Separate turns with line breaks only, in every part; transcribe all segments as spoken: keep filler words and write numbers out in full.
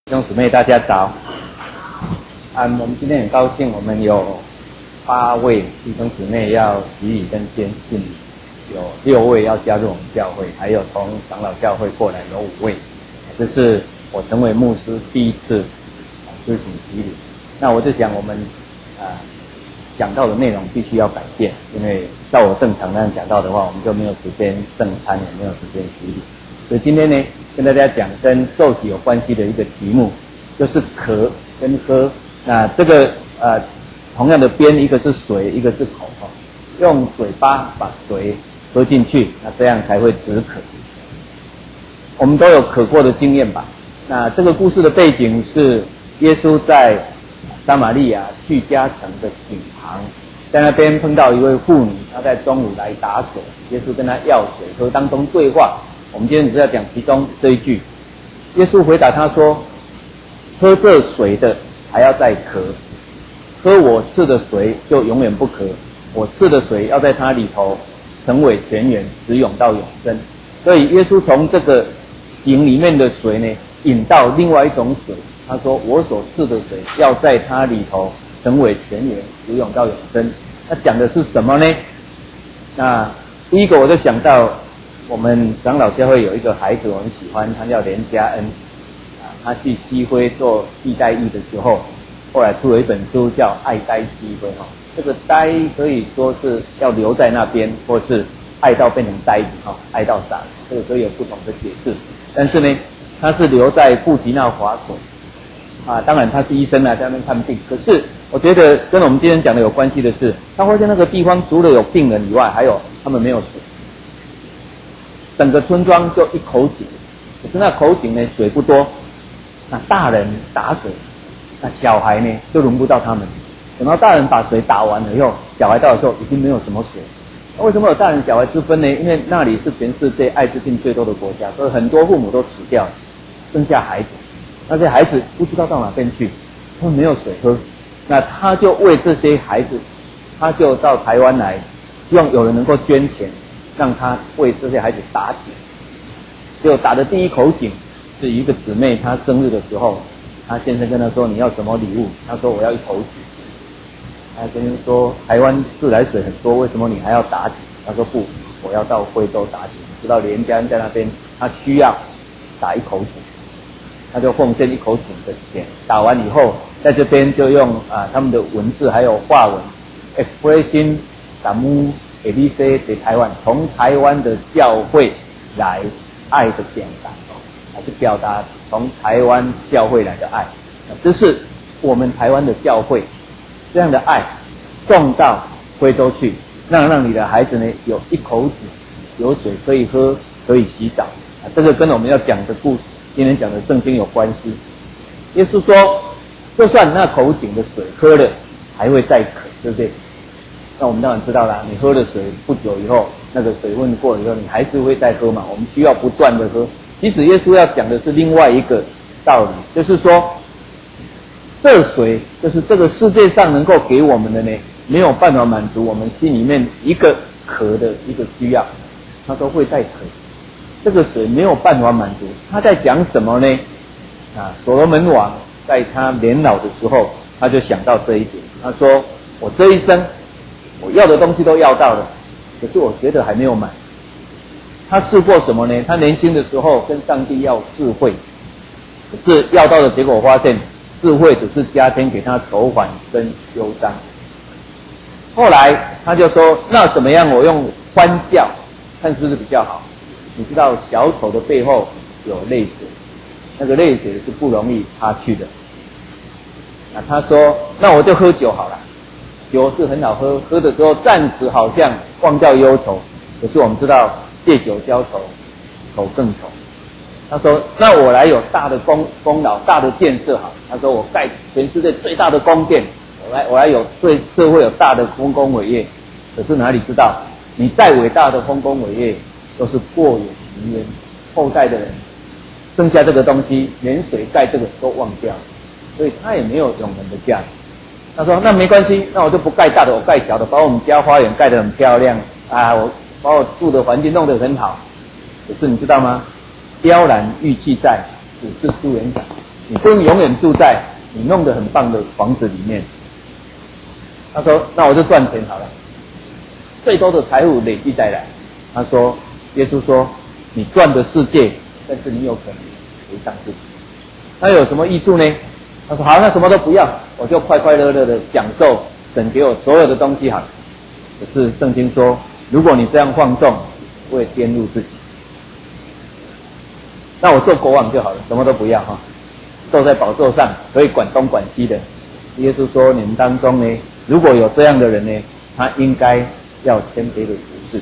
弟兄姊妹，大家早。啊，我们今天很高兴，我们有八位弟兄姊妹要洗礼跟坚信，有六位要加入我们教会，还有从长老教会过来有五位。这是我成为牧师第一次啊施行洗礼。那我就讲我们啊讲到的内容必须要改变，因为照我正常那样讲到的话，我们就没有时间正餐，也没有时间洗礼。所以今天呢，跟大家讲跟受洗有关系的一个题目，就是渴跟喝。那这个呃同样的边，一个是水，一个是口哦，用嘴巴把水喝进去，那这样才会止渴。我们都有渴过的经验吧？那这个故事的背景是耶稣在撒玛利亚叙加城的井旁，在那边碰到一位妇女，她在中午来打水，耶稣跟她要水喝，当中对话。我们今天只是要讲其中这一句。耶稣回答他说：喝这水的还要再渴，喝我赐的水就永远不渴，我赐的水要在它里头成为泉源，直涌到永生。所以耶稣从这个井里面的水呢，引到另外一种水，他说我所赐的水要在它里头成为泉源，直涌到永生。那讲的是什么呢？那第一个我就想到我们长老教会有一个孩子，我很喜欢，他叫连嘉恩啊，他去西非做替代役的时候，后来出了一本书叫《爱呆西非》哈。这个呆可以说是要留在那边，或是爱到变成呆子哈，爱到傻，这个可以有不同的解释。但是呢，他是留在布吉纳法索啊，当然他是医生啊，在那边看病。可是我觉得跟我们今天讲的有关系的是，他发现那个地方除了有病人以外，还有他们没有水。整个村庄就一口井，可是那口井呢水不多，那大人打水，那小孩呢就轮不到他们。等到大人把水打完了以后，小孩到的时候已经没有什么水。那为什么有大人小孩之分呢？因为那里是全世界艾滋病最多的国家，所以很多父母都死掉了，剩下孩子。那些孩子不知道到哪边去，他们没有水喝。那他就为这些孩子，他就到台湾来，希望有人能够捐钱，让他为这些孩子打井。结果打的第一口井是一个姊妹，她生日的时候，她先生跟她说你要什么礼物？她说我要一口井。她先生说台湾自来水很多，为什么你还要打井？她说不，我要到非洲打井。知道连家人在那边，他需要打一口井，他就奉献一口井的钱。打完以后，在这边就用啊他们的文字还有话文 ，expression 打木。A B C 给台湾，从台湾的教会来爱的表达，来去表达从台湾教会来的爱，这是我们台湾的教会这样的爱送到非洲去，让让你的孩子呢有一口井，有水可以喝，可以洗澡啊，这个跟我们要讲的故事，今天讲的圣经有关系。耶稣说，就算那口井的水喝了，还会再渴，对不对？那我们当然知道啦，你喝了水不久以后，那个水分过了以后，你还是会再喝嘛。我们需要不断的喝。其实耶稣要讲的是另外一个道理，就是说，这水就是这个世界上能够给我们的呢，没有办法满足我们心里面一个渴的一个需要，他说会再渴。这个水没有办法满足，他在讲什么呢？啊，所罗门王在他年老的时候，他就想到这一点，他说：我这一生。我要的东西都要到了，可是我觉得还没有满。他试过什么呢？他年轻的时候跟上帝要智慧，可是要到的结果发现，智慧只是加添给他愁烦跟忧伤。后来他就说：那怎么样？我用欢笑，看是不是比较好？你知道小丑的背后有泪水，那个泪水是不容易擦去的。那他说：那我就喝酒好了。酒是很好喝，喝的时候暂时好像忘掉忧愁，可是我们知道借酒浇愁，愁更愁。他说：那我来有大的功功劳，大的建设好。他说：我盖全世界最大的宫殿，我来我来有对社会有大的丰功伟业。可是哪里知道，你再伟大的丰功伟业，都是过眼云烟，后代的人剩下这个东西，连水盖这个都忘掉了，所以他也没有永恒的价值。他说：那没关系，那我就不盖大的，我盖小的，把我们家花园盖得很漂亮啊，我把我住的环境弄得很好。可是你知道吗？雕栏玉砌在，只是朱颜长。 你不能永远住在你弄得很棒的房子里面。他说：“那我就赚钱好了，最多的财富累积再来。”他说：“耶稣说，你赚的世界，但是你有可能赔上自己。那有什么益处呢？”他说：“好，那什么都不要，我就快快乐乐的享受神给我所有的东西好了。”可是圣经说，如果你这样放纵，会玷污自己。那我做国王就好了，什么都不要哈，坐在宝座上可以管东管西的。耶稣说，你们当中呢，如果有这样的人呢，他应该要谦卑的服侍。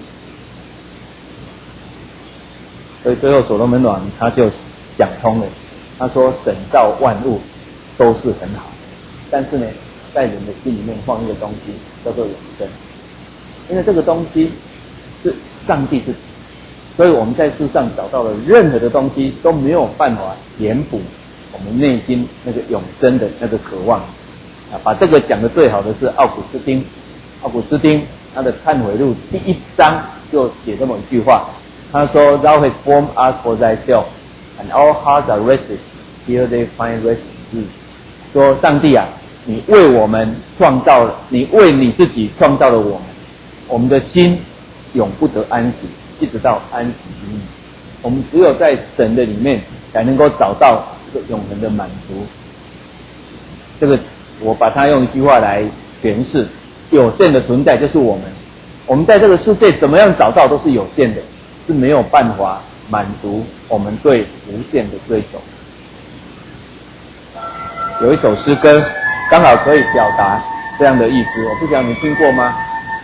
所以最后所罗门王他就讲通了，他说神造万物都是很好，但是呢，在人的心里面放一个东西叫做永生，因为这个东西是上帝自己，所以我们在世上找到了任何的东西都没有办法填补我们内心那个永生的那个渴望。啊，把这个讲得最好的是奥古斯丁，奥古斯丁他的忏悔录第一章就写这么一句话，他说 ：“Thou hast formed us for thyself, and our hearts are rested. Here they find rest in thee。”说上帝啊，你为我们创造了，你为你自己创造了我们，我们的心永不得安息，一直到安息于你。我们只有在神的里面，才能够找到这个永恒的满足。这个我把它用一句话来诠释：有限的存在就是我们。我们在这个世界怎么样找到都是有限的，是没有办法满足我们对无限的追求。有一首诗歌刚好可以表达这样的意思，我不晓得你听过吗？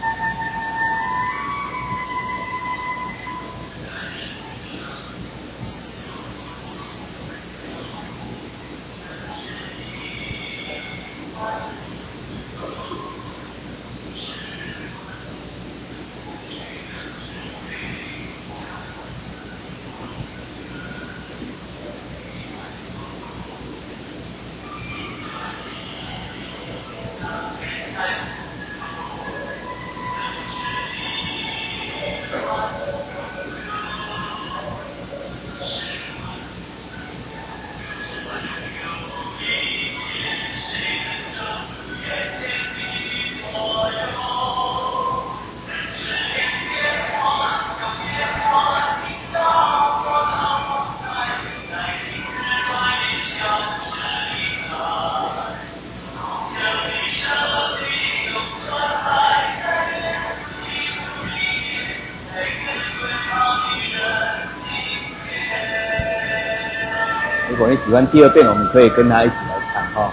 如果你喜欢第二遍，我们可以跟他一起来唱哈。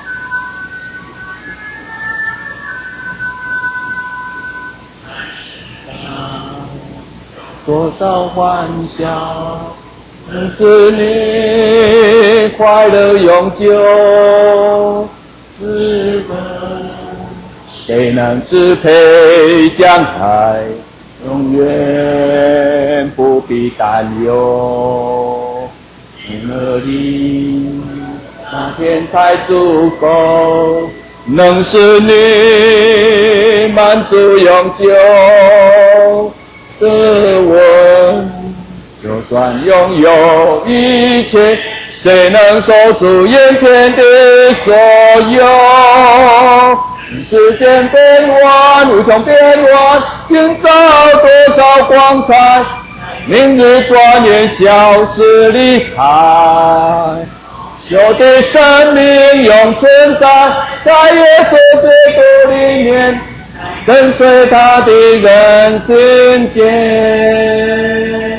多少欢笑，使你快乐永久，是的，谁能支配将来，永远不必担忧。你的力那天才足够，能使你满足永久。试问，就算拥有一切，谁能守住眼前的所有？时间变幻，无穷变幻，今朝多少光彩，明日转眼消失离开。有的生命永存在，在耶稣基督里面，跟随他的人心间。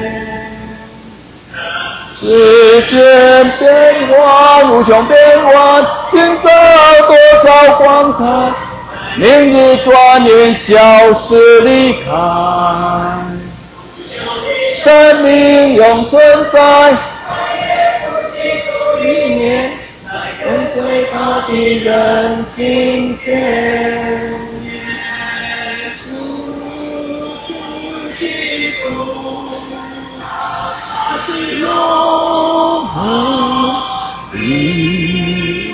时间变幻，无穷变幻，今朝多少光彩，明日转眼消失离开。生命永存在里面，跟随他的人心间。永恒的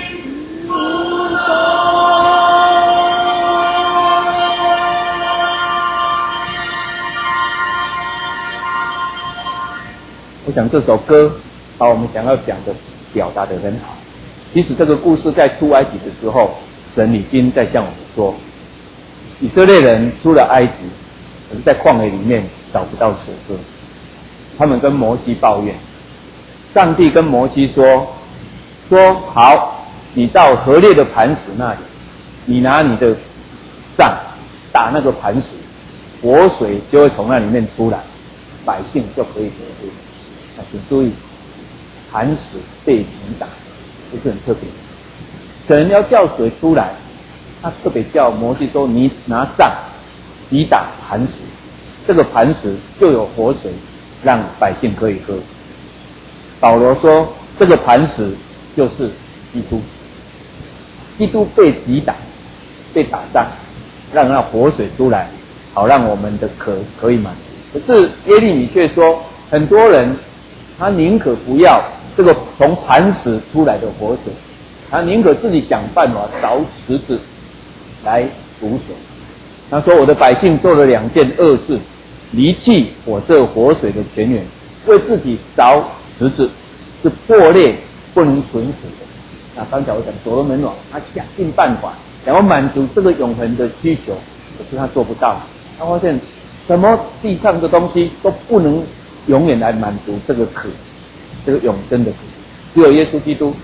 我想这首歌把我们想要讲的表达得很好。 其实这个故事在出埃及的时候，神已经在向我们说，以色列人出了埃及，可是在旷野里面找不到水喝，他们跟摩西抱怨，上帝跟摩西说，说好，你到河烈的磐石那里，你拿你的杖打那个磐石，活水就会从那里面出来，百姓就可以得喝。那请注意，磐石被击打，不是很特别。神要叫水出来，他特别叫摩西说，你拿杖击打磐石，这个磐石就有活水，让百姓可以喝。保罗说，这个磐石就是基督，基督被击打，被打仗，让那活水出来，好让我们的渴可以满足。可是耶利米却说，很多人他宁可不要这个从磐石出来的活水，他宁可自己想办法凿池子来补水。他说，我的百姓做了两件恶事，离弃我这活水的泉源，为自己凿池子，是破裂不能存死的。那刚才我讲所罗门王，他想尽办法想要满足这个永恒的需求，可是他做不到。他发现什么地上的东西都不能永远来满足这个渴，这个永生的渴，只有耶稣基督。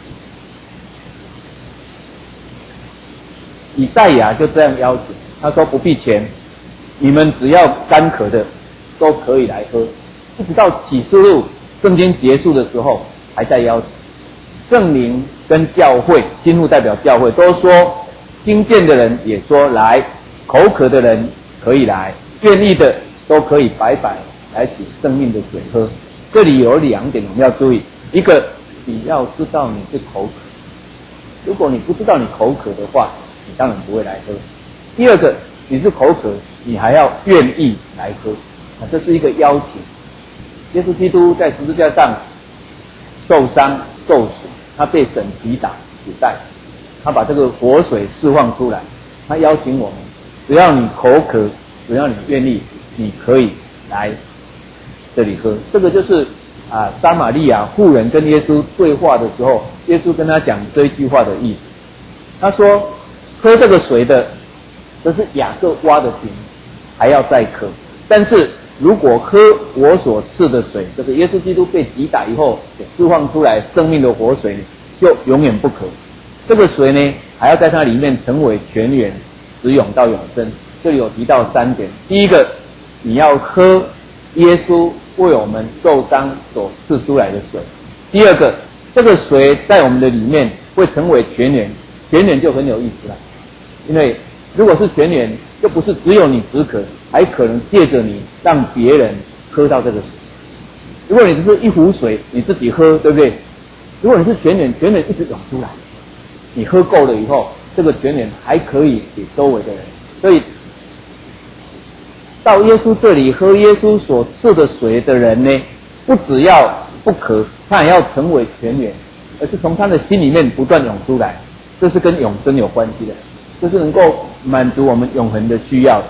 以赛亚就这样邀请，他说不必钱，你们只要干渴的都可以来喝。一直到启示录圣经结束的时候还在邀请。圣灵跟教会，经路代表教会，都说听见的人也说来，口渴的人可以来，愿意的都可以白白来取生命的水喝。这里有两点我们要注意，一个你要知道你是口渴，如果你不知道你口渴的话，你当然不会来喝。第二个，你是口渴，你还要愿意来喝，啊，这是一个邀请。耶稣基督在十字架上受伤受死，他被神击打死在，他把这个活水释放出来，他邀请我们，只要你口渴，只要你愿意，你可以来这里喝。这个就是啊，撒玛利亚妇人跟耶稣对话的时候，耶稣跟他讲这一句话的意思。他说，喝这个水的，这是雅各挖的井，还要再渴。但是如果喝我所赐的水，这个耶稣基督被击打以后释放出来生命的活水，就永远不渴。这个水呢，还要在它里面成为泉源，直涌到永生。这里有提到三点：第一个，你要喝耶稣为我们受伤所赐出来的水；第二个，这个水在我们的里面会成为泉源，泉源就很有意思了，因为如果是泉源，就不是只有你止渴，还可能借着你让别人喝到这个水。如果你只是一壶水，你自己喝，对不对？如果你是泉源，泉源一直涌出来，你喝够了以后，这个泉源还可以给周围的人。所以到耶稣这里喝耶稣所赐的水的人呢，不只要不渴，他也要成为泉源，而是从他的心里面不断涌出来。这是跟永生有关系的，这是能够满足我们永恒的需要的。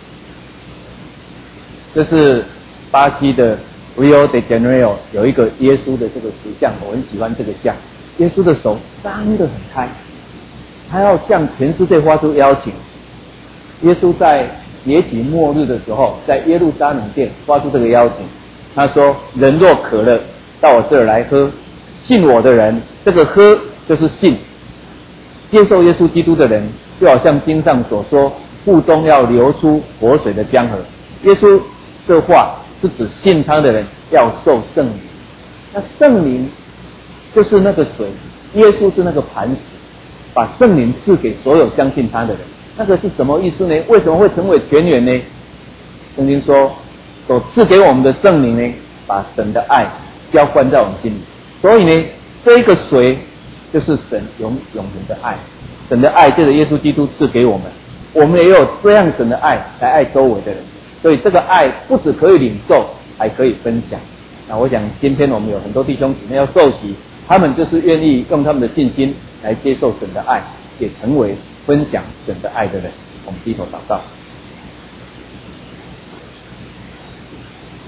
这是巴西的 Rio de Janeiro 有一个耶稣的这个石像，我很喜欢这个像。耶稣的手张得很开，他要向全世界发出邀请。耶稣在节期末日的时候，在耶路撒冷殿发出这个邀请，他说：人若渴了，到我这儿来喝，信我的人，这个喝就是信。接受耶稣基督的人，就好像经上所说，腹中要流出活水的江河。耶稣这话是指信他的人要受圣灵，那圣灵就是那个水，耶稣是那个磐石，把圣灵赐给所有相信他的人。那个是什么意思呢？为什么会成为泉源呢？圣经说，所赐给我们的圣灵呢，把神的爱浇灌在我们心里。所以呢，这一个水就是神永永恒的爱，神的爱就是耶稣基督赐给我们，我们也有这样神的爱来爱周围的人。所以这个爱不只可以领受，还可以分享。那我想今天我们有很多弟兄姊妹要受洗，他们就是愿意用他们的信心来接受神的爱，也成为分享神的爱的人。我们低头祷告。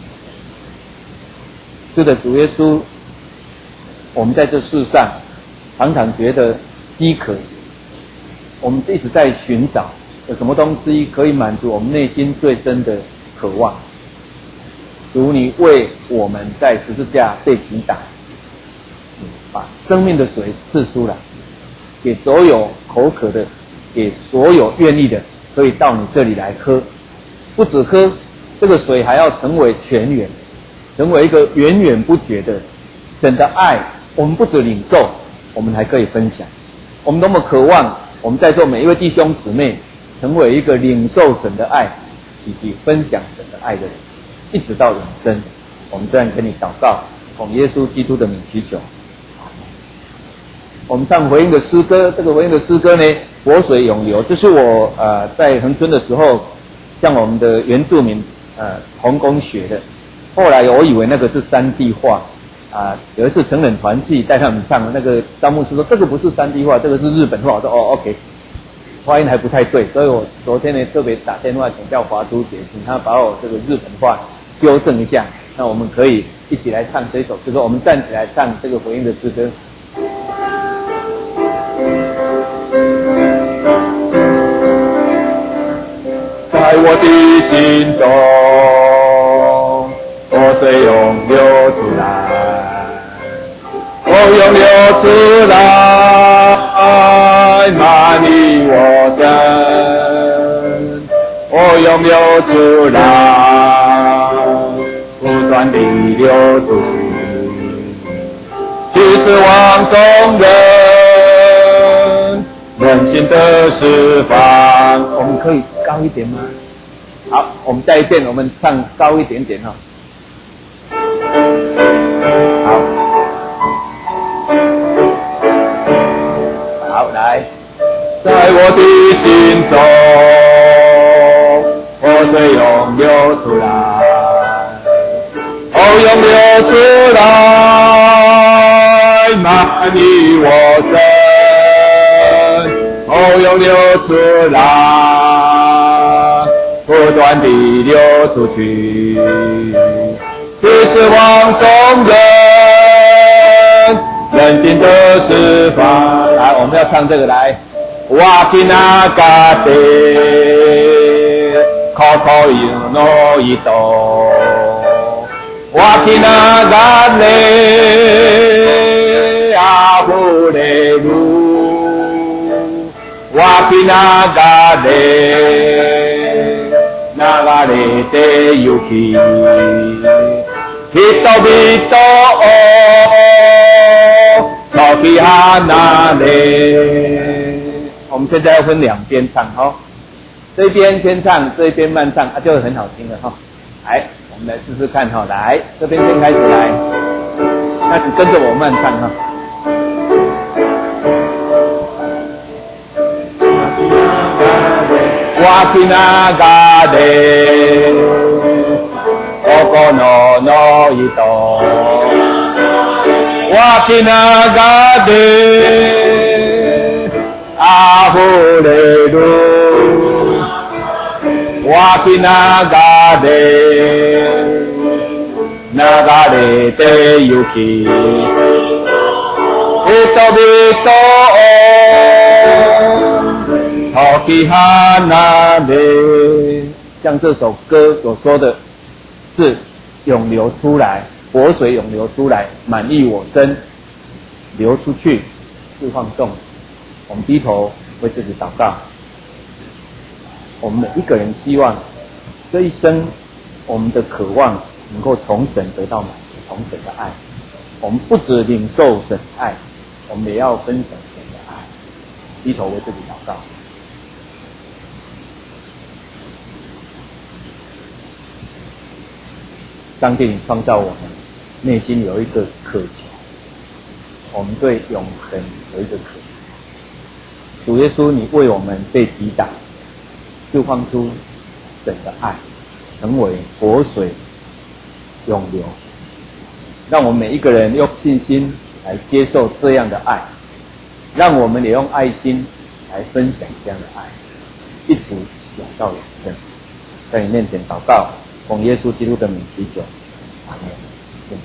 是的，主耶稣，我们在这世上常常觉得饥渴，我们一直在寻找有什么东西可以满足我们内心最深的渴望。主，你为我们在十字架被击打，把生命的水赐出来，给所有口渴的，给所有愿意的，可以到你这里来喝。不只喝这个水，还要成为泉源，成为一个源源不绝的神的爱。我们不只领受，我们还可以分享。我们多么渴望我们在座每一位弟兄姊妹成为一个领受神的爱以及分享神的爱的人，一直到永生。我们这样跟你祷告，奉耶稣基督的名祈求。我们唱回应的诗歌，这个回应的诗歌呢，活水永流，这是我呃在恒春的时候向我们的原住民呃同工学的。后来我以为那个是山地话啊、呃，有一次成人团契带他们唱，那个张牧师说这个不是山地话，这个是日本话。我说哦 OK， 发音还不太对，所以我昨天呢特别打电话请教华珠姐，请他把我这个日本话纠正一下。那我们可以一起来唱这首诗歌，我们站起来唱这个回应的诗歌。在我的心中，活水涌流出来，哦，涌流出来，满溢我身，哦，涌流出来，不断地流出去，去使望众人人心的释放。我们可以高一点吗？好，我们再一遍，我们唱高一点点哈。好，好，来，在我的心中，活水涌流出来，哦，涌流出来，满溢我身，哦，涌流出来，不断地流出去，去使望众人人心的释放。来，我们要唱这个来。哇吉那嘎的，口口有诺一朵。哇吉那嘎的，阿布雷鲁。哇吉那嘎的。流れてゆき、人々を解き放れ。我们现在要分两边唱哈，这边先唱，这边慢唱，啊，就很好听了哈。来，我们来试试看哈，来，这边先开始来，那你跟着我慢唱哈。わきながれおこのの糸わきながれあふれるわきながれ流れてゆき人々を解き放れ，像这首歌所说的是涌流出来，活水涌流出来，满溢我身，流出去，释放众。我们低头为自己祷告。我们每一个人希望这一生我们的渴望能够从神得到满足，从神的爱。我们不只领受神爱，我们也要分享神的爱。低头为自己祷告。上帝，你创造我们，内心有一个渴求，我们对永恒有一个渴求。主耶稣，你为我们被击打，就放出神的爱，成为活水永流，让我们每一个人用信心来接受这样的爱，让我们也用爱心来分享这样的爱，一直永到永生。在你面前祷告，奉耶稣基督的名祈求，阿门。